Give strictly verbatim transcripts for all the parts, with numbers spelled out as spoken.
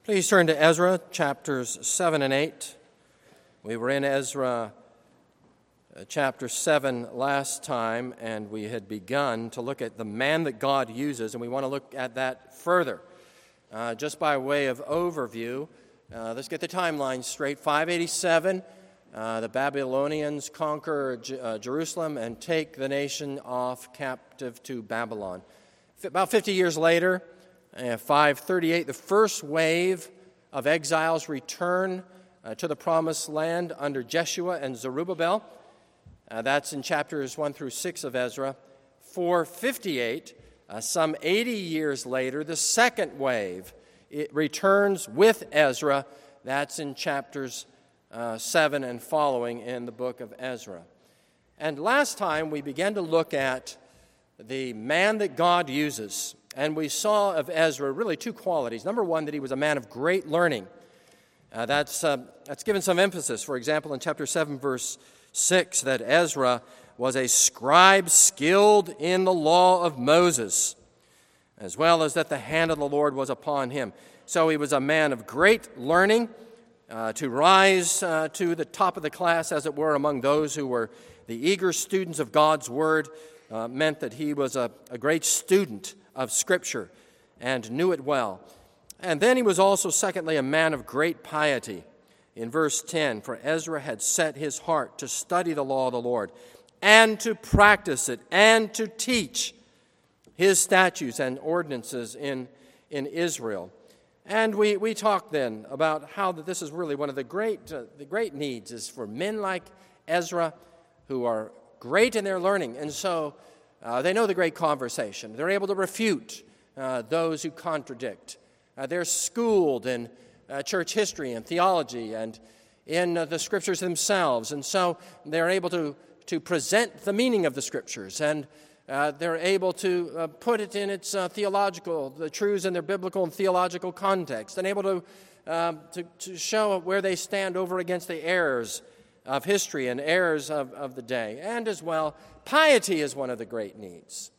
Please turn to Ezra chapters seven and eight. We were in Ezra uh, chapter seven last time, and we had begun to look at the man that God uses, and we want to look at that further. Uh, just by way of overview, uh, let's get the timeline straight. five eighty-seven, uh, the Babylonians conquer J- uh, Jerusalem and take the nation off captive to Babylon. F- about fifty years later, Uh, five thirty-eight, the first wave of exiles return uh, to the promised land under Jeshua and Zerubbabel. Uh, that's in chapters one through six of Ezra. four fifty-eight, uh, some eighty years later, the second wave it returns with Ezra. That's in chapters uh, seven and following in the book of Ezra. And last time we began to look at the man that God uses. And we saw of Ezra really two qualities. Number one, that he was a man of great learning. Uh, that's, uh, that's given some emphasis. For example, in chapter seven, verse six, that Ezra was a scribe skilled in the law of Moses, as well as that the hand of the Lord was upon him. So he was a man of great learning, uh, to rise uh, to the top of the class, as it were, among those who were the eager students of God's word, uh, meant that he was a, a great student of Scripture and knew it well. And then he was also, secondly, a man of great piety. In verse ten, for Ezra had set his heart to study the law of the Lord and to practice it and to teach his statutes and ordinances in, in Israel. And we, we talked then about how that this is really one of the great, uh, the great needs is for men like Ezra who are great in their learning. And so Uh, they know the great conversation. They're able to refute uh, those who contradict. Uh, they're schooled in uh, church history and theology and in uh, the Scriptures themselves. And so they're able to, to present the meaning of the Scriptures. And uh, they're able to uh, put it in its uh, theological, the truths in their biblical and theological context. And able to, uh, to, to show where they stand over against the errors of history and errors of, of the day. And as well, piety is one of the great needs.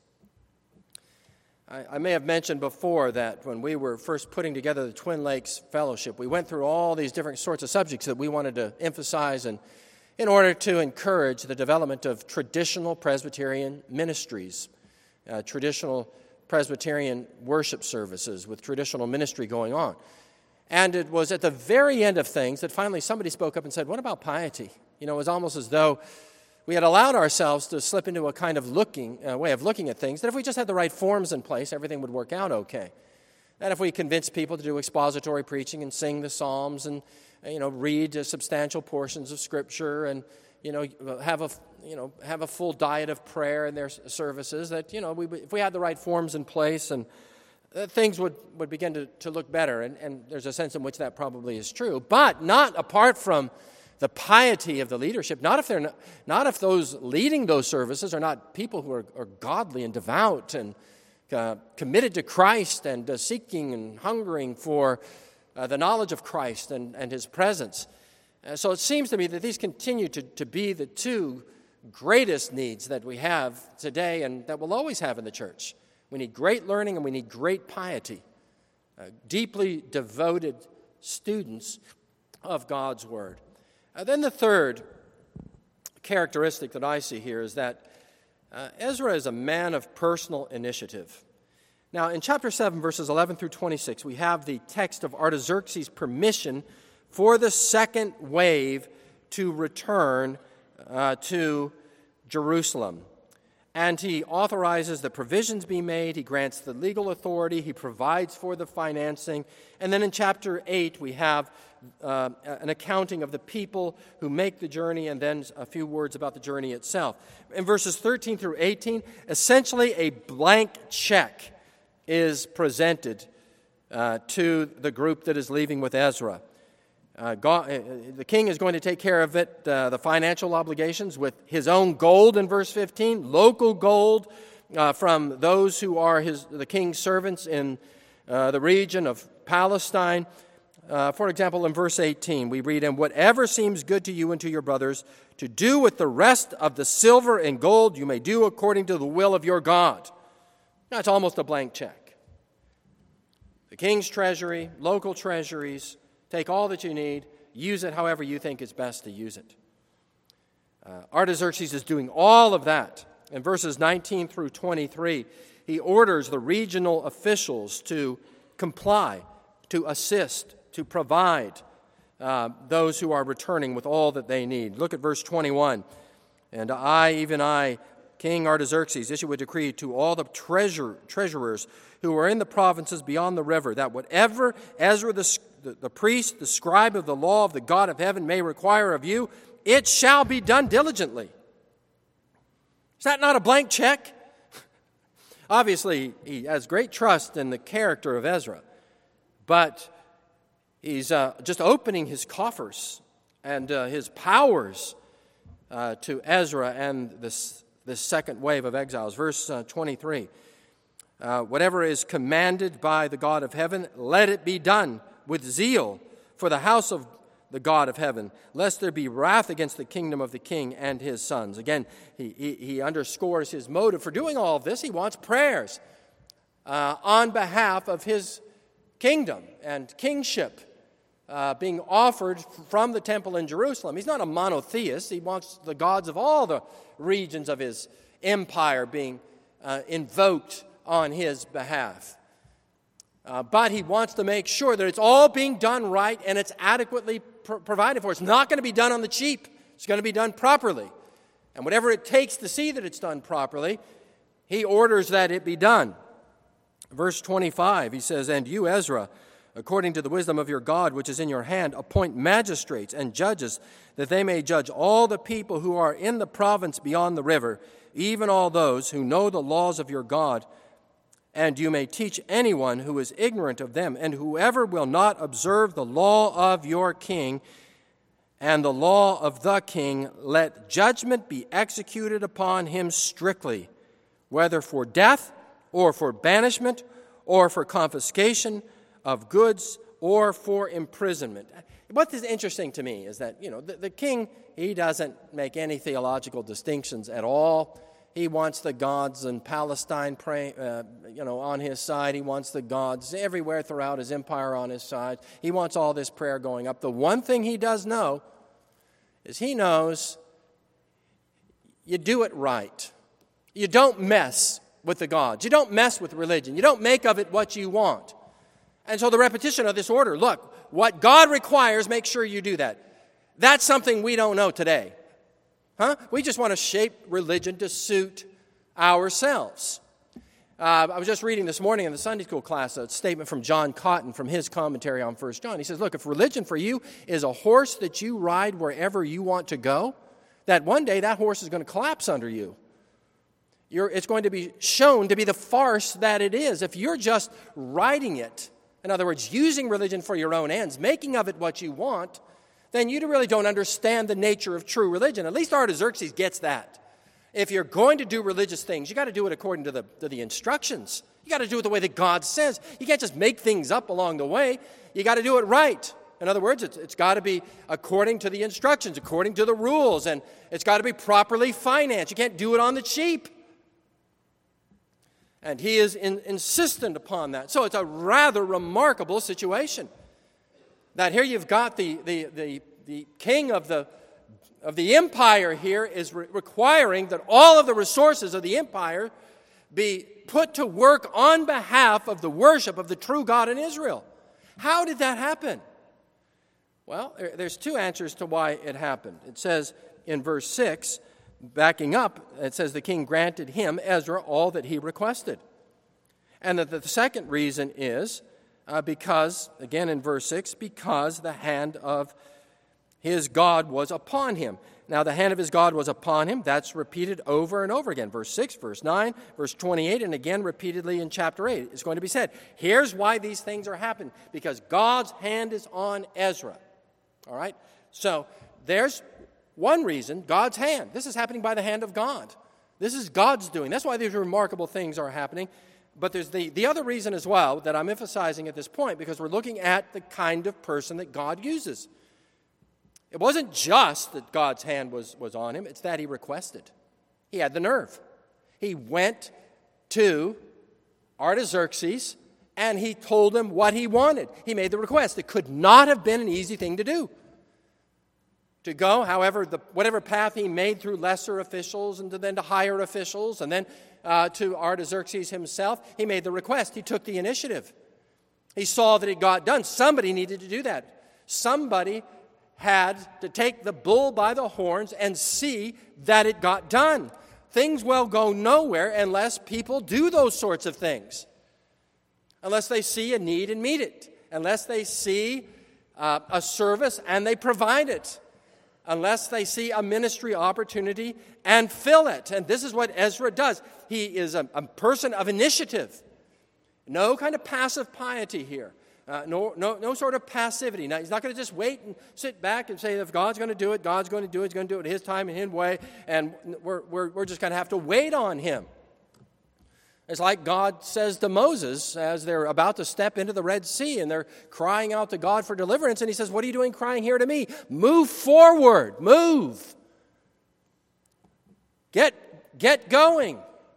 I, I may have mentioned before that when we were first putting together the Twin Lakes Fellowship, we went through all these different sorts of subjects that we wanted to emphasize and in order to encourage the development of traditional Presbyterian ministries, uh, traditional Presbyterian worship services with traditional ministry going on. And it was at the very end of things that finally somebody spoke up and said, what about piety? You know, it was almost as though we had allowed ourselves to slip into a kind of looking uh, way of looking at things, that if we just had the right forms in place, everything would work out okay. That if we convinced people to do expository preaching and sing the Psalms and, you know, read uh, substantial portions of Scripture and, you know, have a, you know, have a full diet of prayer in their services, that, you know, we, if we had the right forms in place and uh, things would, would begin to, to look better. And, and there's a sense in which that probably is true, but not apart from the piety of the leadership, not if they're not, not if those leading those services are not people who are, are godly and devout and uh, committed to Christ and uh, seeking and hungering for uh, the knowledge of Christ and, and His presence. Uh, so it seems to me that these continue to, to be the two greatest needs that we have today and that we'll always have in the church. We need great learning and we need great piety, uh, deeply devoted students of God's Word. Uh, then the third characteristic that I see here is that uh, Ezra is a man of personal initiative. Now, in chapter seven, verses eleven through twenty-six, we have the text of Artaxerxes' permission for the second wave to return uh, to Jerusalem. And he authorizes the provisions be made, he grants the legal authority, he provides for the financing. And then in chapter eight, we have uh, an accounting of the people who make the journey, and then a few words about the journey itself. In verses thirteen through eighteen, essentially a blank check is presented uh, to the group that is leaving with Ezra. Uh, God, uh, the king is going to take care of it, uh, the financial obligations, with his own gold in verse fifteen, local gold uh, from those who are his the king's servants in uh, the region of Palestine. Uh, for example, in verse eighteen, we read, "And whatever seems good to you and to your brothers, to do with the rest of the silver and gold, you may do according to the will of your God." Now, it's almost a blank check. the king's treasury, local treasuries. Take all that you need, use it however you think is best to use it. Uh, Artaxerxes is doing all of that. In verses nineteen through twenty-three, he orders the regional officials to comply, to assist, to provide uh, those who are returning with all that they need. Look at verse twenty-one. And I, even I, King Artaxerxes, issue a decree to all the treasure, treasurers who are in the provinces beyond the river, that whatever Ezra the, the, the priest, the scribe of the law of the God of heaven may require of you, it shall be done diligently. Is that not a blank check? Obviously, he has great trust in the character of Ezra, but he's uh, just opening his coffers and uh, his powers uh, to Ezra and this, this second wave of exiles. Verse uh, twenty-three, uh, whatever is commanded by the God of heaven, let it be done with zeal for the house of the God of heaven, lest there be wrath against the kingdom of the king and his sons. Again, he, he, he underscores his motive for doing all of this. He wants prayers uh, on behalf of his kingdom and kingship uh, being offered from the temple in Jerusalem. He's not a monotheist. He wants the gods of all the regions of his empire being uh, invoked on his behalf. Uh, but he wants to make sure that it's all being done right and it's adequately pr- provided for. It's not going to be done on the cheap. It's going to be done properly. And whatever it takes to see that it's done properly, he orders that it be done. Verse twenty-five, he says, and you, Ezra, according to the wisdom of your God which is in your hand, appoint magistrates and judges, that they may judge all the people who are in the province beyond the river, even all those who know the laws of your God, and you may teach anyone who is ignorant of them. And whoever will not observe the law of your king and the law of the king, let judgment be executed upon him strictly, whether for death or for banishment or for confiscation of goods or for imprisonment. What is interesting to me is that, you know, the, the king, he doesn't make any theological distinctions at all. He wants the gods in Palestine, pray, uh, you know, on his side. He wants the gods everywhere throughout his empire on his side. He wants all this prayer going up. The one thing he does know is he knows you do it right. You don't mess with the gods. You don't mess with religion. You don't make of it what you want. And so the repetition of this order, look, what God requires, make sure you do that. That's something we don't know today. Huh? We just want to shape religion to suit ourselves. Uh, I was just reading this morning in the Sunday school class a statement from John Cotton from his commentary on First John. He says, look, if religion for you is a horse that you ride wherever you want to go, that one day that horse is going to collapse under you. You're, it's going to be shown to be the farce that it is. If you're just riding it, in other words, using religion for your own ends, making of it what you want, then you really don't understand the nature of true religion. At least Artaxerxes gets that. If you're going to do religious things, you got to do it according to the, to the instructions. You got to do it the way that God says. You can't just make things up along the way. You got to do it right. In other words, it's, it's got to be according to the instructions, according to the rules, and it's got to be properly financed. You can't do it on the cheap. And he is in, insistent upon that. So it's a rather remarkable situation. That here you've got the, the, the, the king of the, of the empire here is re- requiring that all of the resources of the empire be put to work on behalf of the worship of the true God in Israel. How did that happen? Well, there, there's two answers to why it happened. It says in verse six, backing up, it says the king granted him, Ezra, all that he requested. And that the second reason is Uh, because, again in verse six, because the hand of his God was upon him. Now, the hand of his God was upon him. That's repeated over and over again. Verse six, verse nine, verse twenty-eight, and again repeatedly in chapter eight. It's going to be said, here's why these things are happening. Because God's hand is on Ezra. All right? So, there's one reason, God's hand. This is happening by the hand of God. This is God's doing. That's why these remarkable things are happening. But there's the, the other reason as well that I'm emphasizing at this point, because we're looking at the kind of person that God uses. It wasn't just that God's hand was, was on him, it's that he requested. He had the nerve. He went to Artaxerxes and he told them what he wanted. He made the request. It could not have been an easy thing to do. To go, however, the, whatever path he made through lesser officials and to then to higher officials and then uh, to Artaxerxes himself, he made the request. He took the initiative. He saw that it got done. Somebody needed to do that. Somebody had to take the bull by the horns and see that it got done. Things will go nowhere unless people do those sorts of things. Unless they see a need and meet it. Unless they see uh, a service and they provide it. Unless they see a ministry opportunity and fill it. And this is what Ezra does. He is a, a person of initiative. No kind of passive piety here. Uh, no, no, no sort of passivity. Now, he's not going to just wait and sit back and say, if God's going to do it, God's going to do it. He's going to do it his time and his way. And we're, we're, we're just going to have to wait on him. It's like God says to Moses as they're about to step into the Red Sea and they're crying out to God for deliverance. And he says, what are you doing crying here to me? Move forward. Move. Get, get going.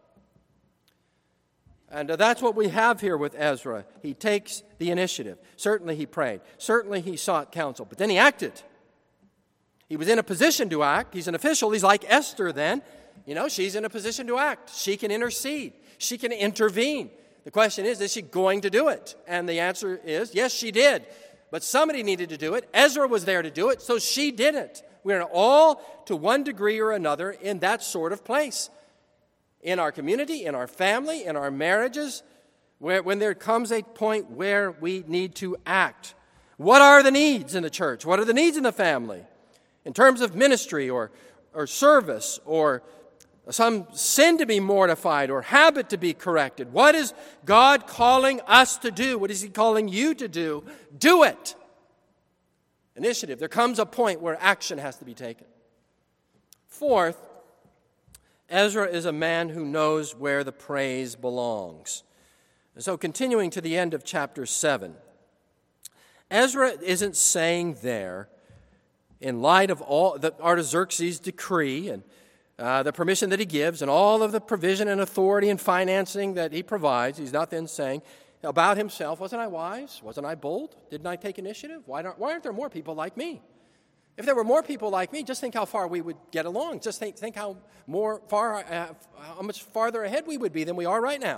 And uh, that's what we have here with Ezra. He takes the initiative. Certainly he prayed. Certainly he sought counsel. But then he acted. He was in a position to act. He's an official. He's like Esther then. You know, she's in a position to act. She can intercede. She can intervene. The question is, is she going to do it? And the answer is, yes, she did. But somebody needed to do it. Ezra was there to do it, so she did it. We're all, to one degree or another, in that sort of place. In our community, in our family, in our marriages, where when there comes a point where we need to act. What are the needs in the church? What are the needs in the family? In terms of ministry or, or service or some sin to be mortified or habit to be corrected. What is God calling us to do? What is he calling you to do? Do it. Initiative. There comes a point where action has to be taken. Fourth, Ezra is a man who knows where the praise belongs. So continuing to the end of chapter seven, Ezra isn't saying there, in light of all the Artaxerxes' decree and Uh, the permission that he gives and all of the provision and authority and financing that he provides, he's not then saying about himself, wasn't I wise? Wasn't I bold? Didn't I take initiative? Why, don't, why aren't there more people like me? If there were more people like me, just think how far we would get along. Just think, think how more far, uh, how much farther ahead we would be than we are right now.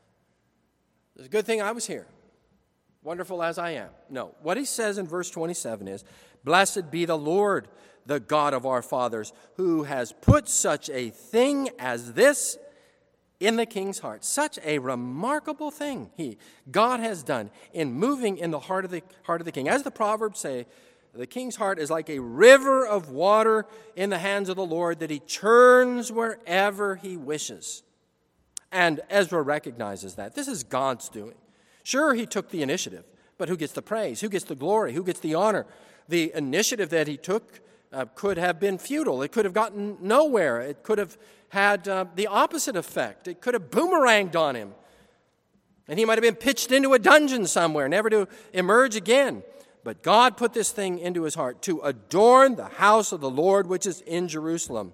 It's a good thing I was here, wonderful as I am. No, what he says in verse twenty-seven is, blessed be the Lord, the God of our fathers, who has put such a thing as this in the king's heart. Such a remarkable thing he, God has done in moving in the heart of the heart of the king. As the Proverbs say, the king's heart is like a river of water in the hands of the Lord that he churns wherever he wishes. And Ezra recognizes that. This is God's doing. Sure, he took the initiative, but who gets the praise? Who gets the glory? Who gets the honor? The initiative that he took Uh, could have been futile. It could have gotten nowhere. It could have had uh, the opposite effect. It could have boomeranged on him. And he might have been pitched into a dungeon somewhere, never to emerge again. But God put this thing into his heart to adorn the house of the Lord, which is in Jerusalem,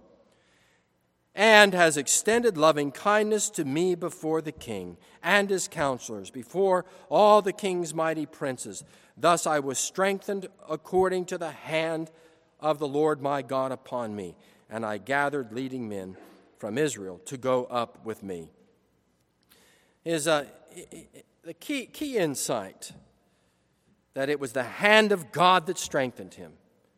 and has extended loving kindness to me before the king and his counselors, before all the king's mighty princes. Thus I was strengthened according to the hand of the Lord my God upon me, and I gathered leading men from Israel to go up with me. Is uh, the key key insight that it was the hand of God that strengthened him.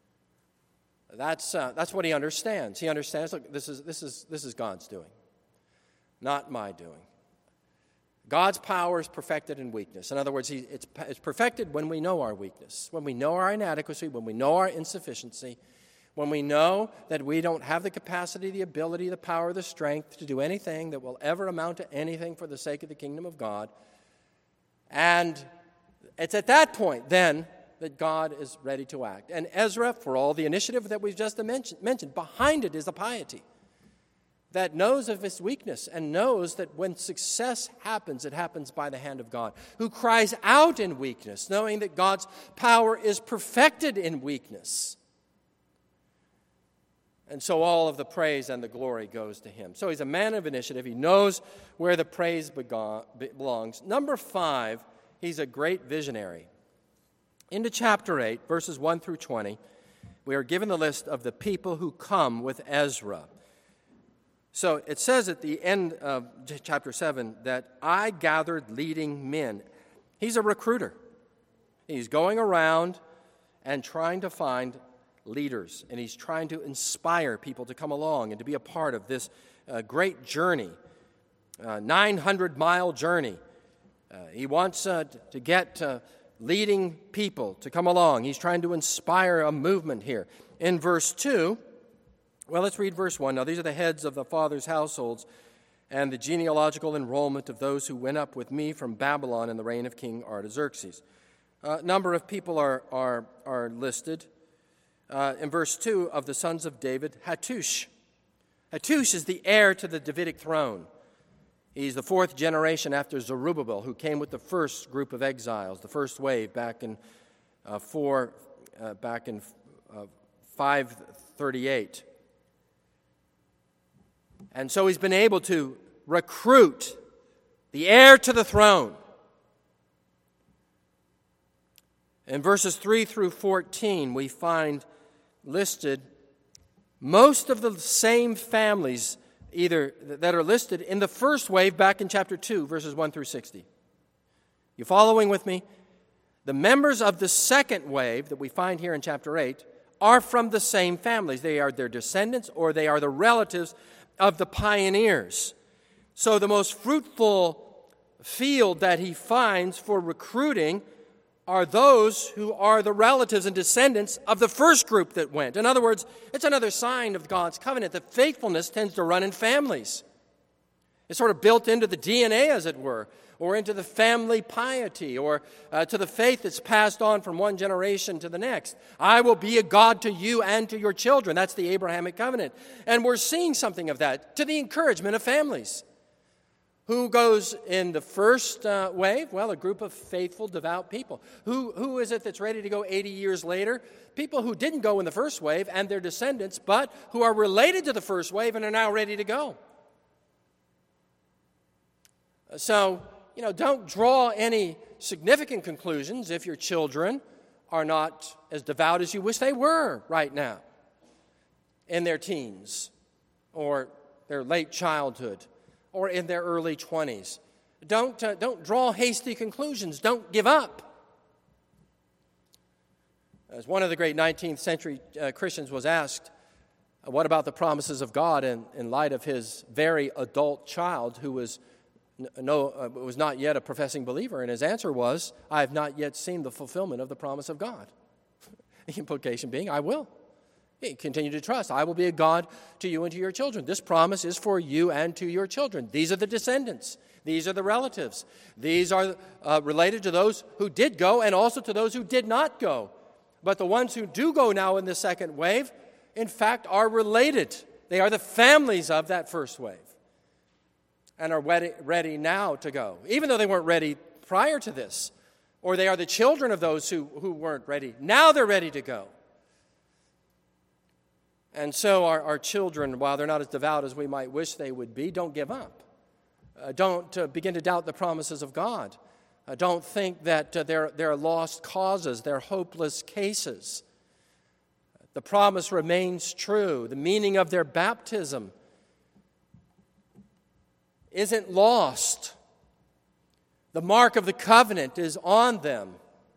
That's uh, that's what he understands. He understands. Look, this is this is this is God's doing, not my doing. God's power is perfected in weakness. In other words, he, it's, it's perfected when we know our weakness, when we know our inadequacy, when we know our insufficiency, when we know that we don't have the capacity, the ability, the power, the strength to do anything that will ever amount to anything for the sake of the kingdom of God. And it's at that point, then, that God is ready to act. And Ezra, for all the initiative that we've just mentioned, behind it is a piety that knows of his weakness and knows that when success happens, it happens by the hand of God, who cries out in weakness, knowing that God's power is perfected in weakness. And so all of the praise and the glory goes to him. So he's a man of initiative. He knows where the praise belongs. Number five, he's a great visionary. Into chapter eight, verses one through twenty, we are given the list of the people who come with Ezra. So it says at the end of chapter seven that I gathered leading men. He's a recruiter. He's going around and trying to find leaders, and he's trying to inspire people to come along and to be a part of this uh, great journey, uh, nine hundred mile journey. Uh, he wants uh, to get uh, leading people to come along. He's trying to inspire a movement here. In verse two, well, let's read verse one. Now, these are the heads of the fathers' households and the genealogical enrollment of those who went up with me from Babylon in the reign of King Artaxerxes. A uh, number of people are, are, are listed. Uh, in verse two, of the sons of David, Hattush. Hattush is the heir to the Davidic throne. He's the fourth generation after Zerubbabel, who came with the first group of exiles, the first wave back in uh, four, uh, back in uh, five thirty-eight. And so he's been able to recruit the heir to the throne. In verses three through fourteen, we find listed most of the same families either that are listed in the first wave back in chapter two, verses one through sixty. You following with me? The members of the second wave that we find here in chapter eight are from the same families. They are their descendants or they are the relatives of the pioneers. So the most fruitful field that he finds for recruiting are those who are the relatives and descendants of the first group that went. In other words, it's another sign of God's covenant that faithfulness tends to run in families. It's sort of built into the D N A, as it were, or into the family piety, or uh, to the faith that's passed on from one generation to the next. I will be a God to you and to your children. That's the Abrahamic covenant. And we're seeing something of that to the encouragement of families. Who goes in the first uh, wave? Well, a group of faithful, devout people. Who, who is it that's ready to go eighty years later? People who didn't go in the first wave and their descendants, but who are related to the first wave and are now ready to go. So, you know, don't draw any significant conclusions if your children are not as devout as you wish they were right now in their teens or their late childhood, or in their early twenties. Don't, uh, don't draw hasty conclusions. Don't give up. As one of the great nineteenth century uh, Christians was asked, uh, what about the promises of God in, in light of his very adult child who was, n- no, uh, was not yet a professing believer? And his answer was, I have not yet seen the fulfillment of the promise of God. The implication being, I will. Continue to trust. I will be a God to you and to your children. This promise is for you and to your children. These are the descendants. These are the relatives. These are uh, related to those who did go and also to those who did not go. But the ones who do go now in the second wave, in fact, are related. They are the families of that first wave and are ready, ready now to go, even though they weren't ready prior to this. Or they are the children of those who, who weren't ready. Now they're ready to go. And so our, our children, while they're not as devout as we might wish they would be, don't give up. Uh, don't uh, begin to doubt the promises of God. Uh, don't think that uh, they're, they're lost causes, they're hopeless cases. The promise remains true. The meaning of their baptism isn't lost. The mark of the covenant is on them.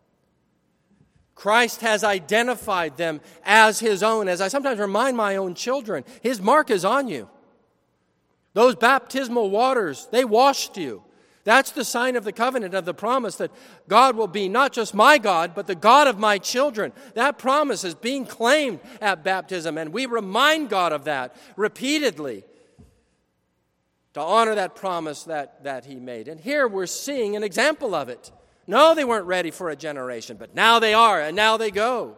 Christ has identified them as his own. As I sometimes remind my own children, his mark is on you. Those baptismal waters, they washed you. That's the sign of the covenant, of the promise that God will be not just my God, but the God of my children. That promise is being claimed at baptism, and we remind God of that repeatedly to honor that promise that, that he made. And here we're seeing an example of it. No, they weren't ready for a generation, but now they are, and now they go.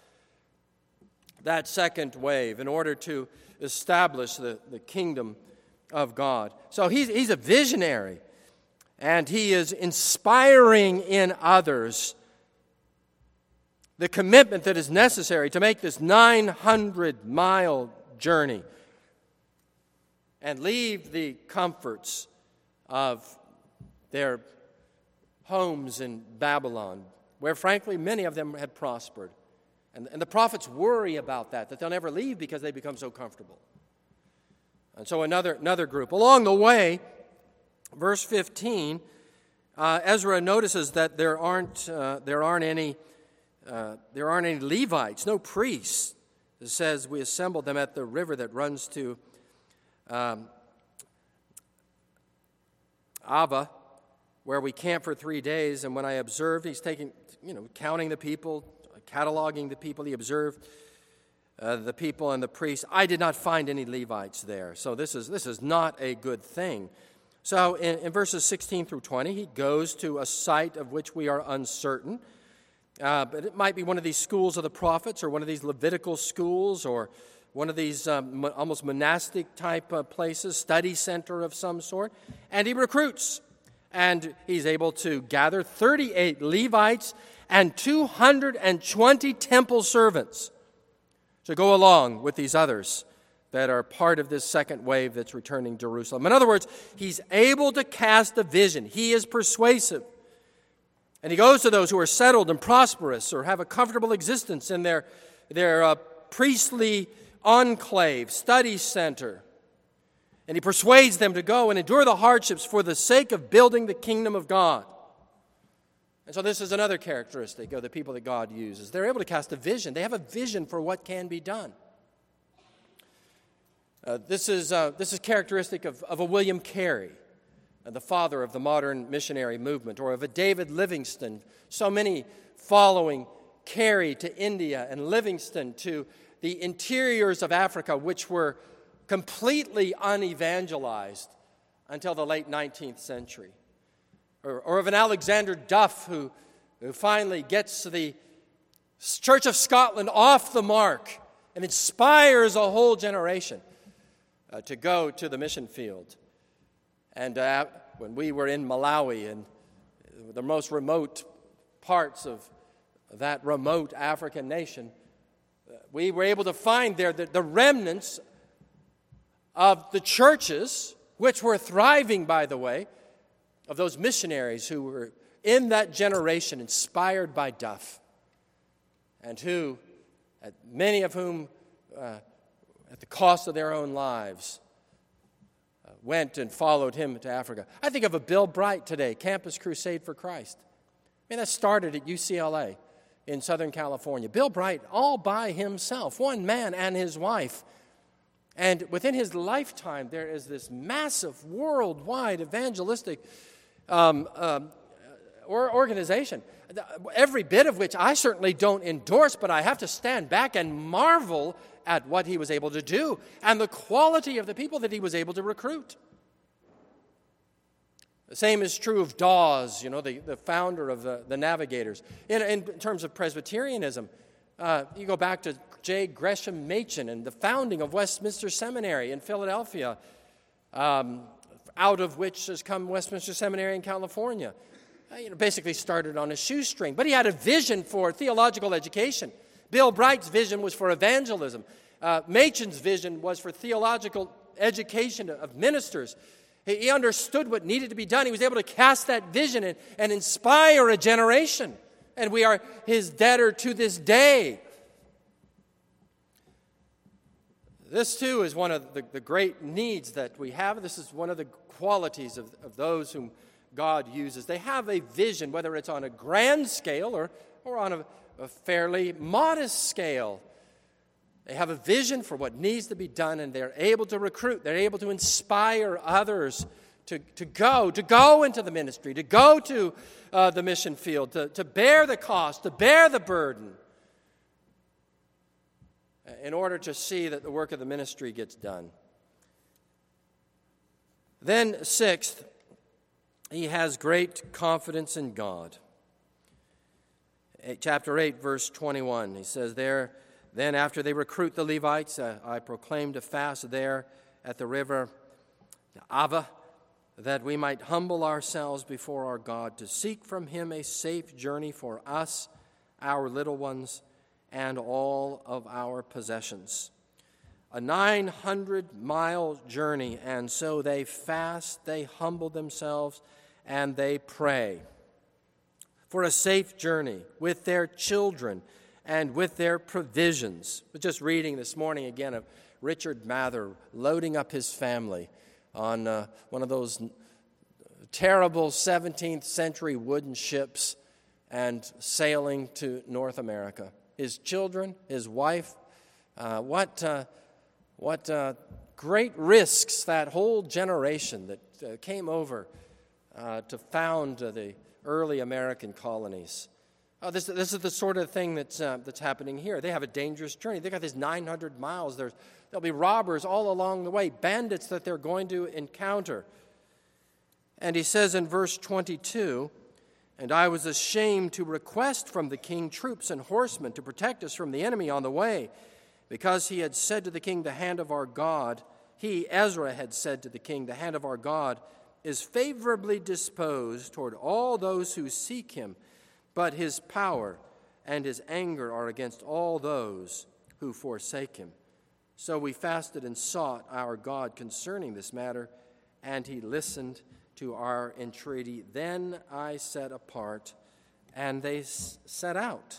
That second wave, in order to establish the, the kingdom of God. So he's, he's a visionary, and he is inspiring in others the commitment that is necessary to make this nine hundred mile journey and leave the comforts of their homes in Babylon, where frankly many of them had prospered. And, and the prophets worry about that, that they'll never leave because they become so comfortable. And so another, another group. Along the way, verse fifteen, uh, Ezra notices that there aren't, uh, there aren't any uh, there aren't any Levites, no priests. It says, we assembled them at the river that runs to um, Ava, where we camped for three days. And when I observed, he's taking, you know, counting the people, cataloging the people. He observed uh, the people and the priests. I did not find any Levites there. So this is this is not a good thing. So in, in verses sixteen through twenty, he goes to a site of which we are uncertain. Uh, but it might be one of these schools of the prophets, or one of these Levitical schools, or one of these um, almost monastic type uh, places, study center of some sort. And he recruits. And he's able to gather thirty-eight Levites and two hundred twenty temple servants to go along with these others that are part of this second wave that's returning to Jerusalem. In other words, he's able to cast a vision. He is persuasive. And he goes to those who are settled and prosperous or have a comfortable existence in their, their uh, priestly enclave, study center. And he persuades them to go and endure the hardships for the sake of building the kingdom of God. And so this is another characteristic of the people that God uses. They're able to cast a vision. They have a vision for what can be done. Uh, this is uh, this is characteristic of, of a William Carey, uh, the father of the modern missionary movement, or of a David Livingstone. So many following Carey to India and Livingstone to the interiors of Africa, which were completely unevangelized until the late nineteenth century. Or, or of an Alexander Duff who, who finally gets the Church of Scotland off the mark and inspires a whole generation uh, to go to the mission field. And uh, when we were in Malawi, and the most remote parts of that remote African nation, we were able to find there the, the remnants of the churches, which were thriving, by the way, of those missionaries who were in that generation inspired by Duff, and who, many of whom, uh, at the cost of their own lives, uh, went and followed him to Africa. I think of a Bill Bright today, Campus Crusade for Christ. I mean, that started at U C L A in Southern California. Bill Bright, all by himself, one man and his wife. And within his lifetime, there is this massive worldwide evangelistic um, um, or organization, every bit of which I certainly don't endorse, but I have to stand back and marvel at what he was able to do and the quality of the people that he was able to recruit. The same is true of Dawes, you know, the, the founder of the, the Navigators. In, in terms of Presbyterianism, uh, you go back to J. Gresham Machen and the founding of Westminster Seminary in Philadelphia, um, out of which has come Westminster Seminary in California. Uh, you know, basically started on a shoestring. But he had a vision for theological education. Bill Bright's vision was for evangelism. Uh, Machen's vision was for theological education of ministers. He, he understood what needed to be done. He was able to cast that vision and, and inspire a generation. And we are his debtor to this day. This, too, is one of the, the great needs that we have. This is one of the qualities of, of those whom God uses. They have a vision, whether it's on a grand scale or, or on a, a fairly modest scale. They have a vision for what needs to be done, and they're able to recruit. They're able to inspire others to, to go, to go into the ministry, to go to uh, the mission field, to, to bear the cost, to bear the burden, in order to see that the work of the ministry gets done. Then, sixth, he has great confidence in God. Chapter eight, verse twenty-one, he says there, then after they recruit the Levites, uh, I proclaimed a fast there at the river Ava, that we might humble ourselves before our God, to seek from him a safe journey for us, our little ones, and all of our possessions. a nine hundred mile journey, and so they fast, they humble themselves, and they pray for a safe journey with their children and with their provisions. We're just reading this morning again of Richard Mather loading up his family on uh, one of those terrible seventeenth century wooden ships and sailing to North America. His children, his wife, uh, what uh, what uh, great risks that whole generation that uh, came over uh, to found uh, the early American colonies. Oh, this, this is the sort of thing that's, uh, that's happening here. They have a dangerous journey. They've got this nine hundred miles. There's, there'll be robbers all along the way, bandits that they're going to encounter. And he says in verse twenty-two, "And I was ashamed to request from the king troops and horsemen to protect us from the enemy on the way, because he had said to the king, the hand of our God, he, Ezra, had said to the king, the hand of our God is favorably disposed toward all those who seek him, but his power and his anger are against all those who forsake him. So we fasted and sought our God concerning this matter, and he listened to our entreaty. Then I set apart, and they s- set out."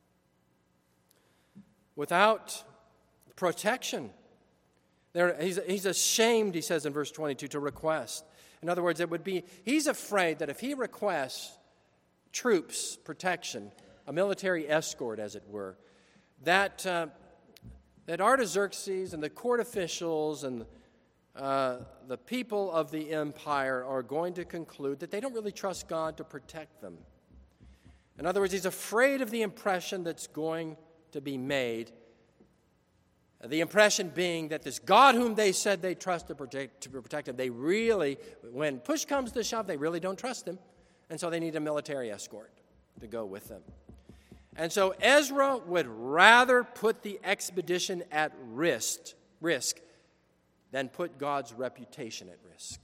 Without protection. There, he's, he's ashamed, he says in verse twenty-two, to request. In other words, it would be, he's afraid that if he requests troops, protection, a military escort, as it were, that uh, that Artaxerxes and the court officials and uh, the people of the empire are going to conclude that they don't really trust God to protect them. In other words, he's afraid of the impression that's going to be made, the impression being that this God whom they said they trust to protect, to protect him, they really, when push comes to shove, they really don't trust him, and so they need a military escort to go with them. And so Ezra would rather put the expedition at risk, risk than put God's reputation at risk.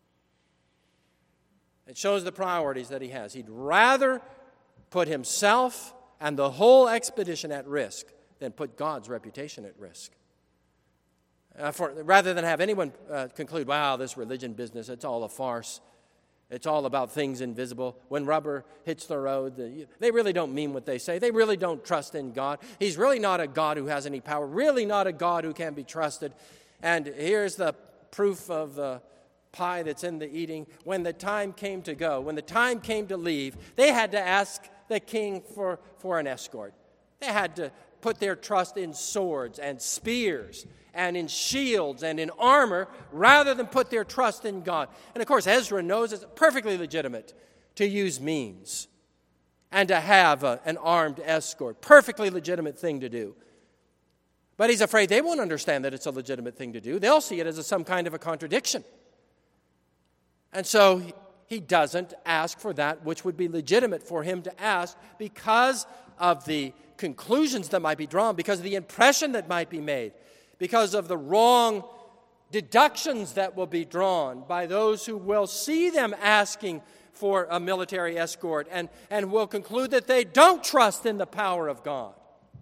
It shows the priorities that he has. He'd rather put himself and the whole expedition at risk than put God's reputation at risk. Uh, for, rather than have anyone uh, conclude, wow, this religion business, it's all a farce. It's all about things invisible. When rubber hits the road, the, they really don't mean what they say. They really don't trust in God. He's really not a God who has any power, really not a God who can be trusted. And here's the proof of the pie that's in the eating. When the time came to go, when the time came to leave, they had to ask the king for, for an escort. They had to put their trust in swords and spears and in shields and in armor rather than put their trust in God. And of course, Ezra knows it's perfectly legitimate to use means and to have a, an armed escort. Perfectly legitimate thing to do. But he's afraid they won't understand that it's a legitimate thing to do. They'll see it as a, some kind of a contradiction. And so he doesn't ask for that which would be legitimate for him to ask because of the conclusions that might be drawn, because of the impression that might be made, because of the wrong deductions that will be drawn by those who will see them asking for a military escort and, and will conclude that they don't trust in the power of God.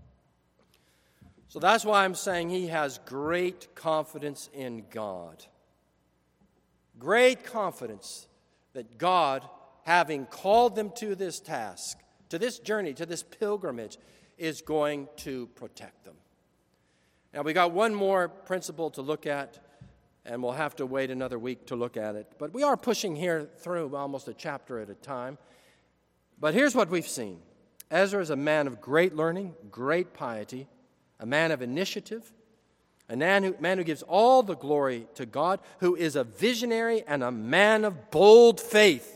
So that's why I'm saying he has great confidence in God. Great confidence that God, having called them to this task, to this journey, to this pilgrimage, is going to protect them. Now, we got one more principle to look at, and we'll have to wait another week to look at it. But we are pushing here through almost a chapter at a time. But here's what we've seen. Ezra is a man of great learning, great piety, a man of initiative, a man who, man who gives all the glory to God, who is a visionary and a man of bold faith.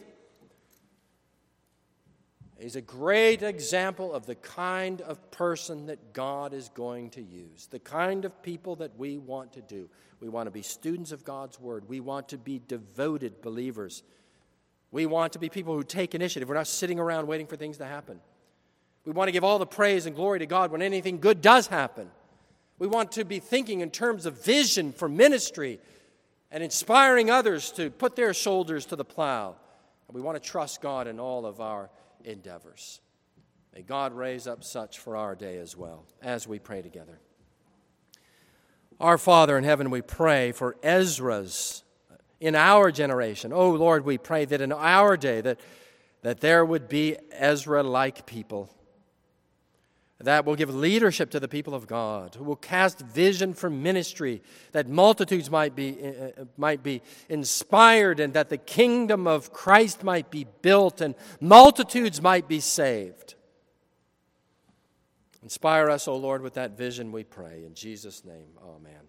He's a great example of the kind of person that God is going to use, the kind of people that we want to do. We want to be students of God's Word. We want to be devoted believers. We want to be people who take initiative. We're not sitting around waiting for things to happen. We want to give all the praise and glory to God when anything good does happen. We want to be thinking in terms of vision for ministry and inspiring others to put their shoulders to the plow. And we want to trust God in all of our endeavors. May God raise up such for our day as well, as we pray together. Our Father in heaven, we pray for Ezra's in our generation. Oh Lord, we pray that in our day that, that there would be Ezra-like people that will give leadership to the people of God, who will cast vision for ministry, that multitudes might be, uh, might be inspired, and that the kingdom of Christ might be built, and multitudes might be saved. Inspire us, O Lord, with that vision, we pray. In Jesus' name, amen.